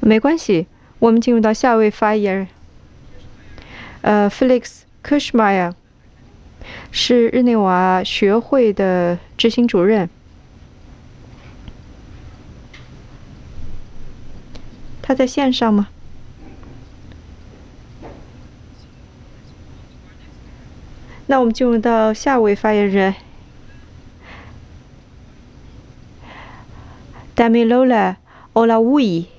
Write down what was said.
没关系，我们进入到下一位发言人。Felix Kushmeyer 是日内瓦学会的执行主任。他在线上吗？那我们进入到下一位发言人 Damilola Olawi。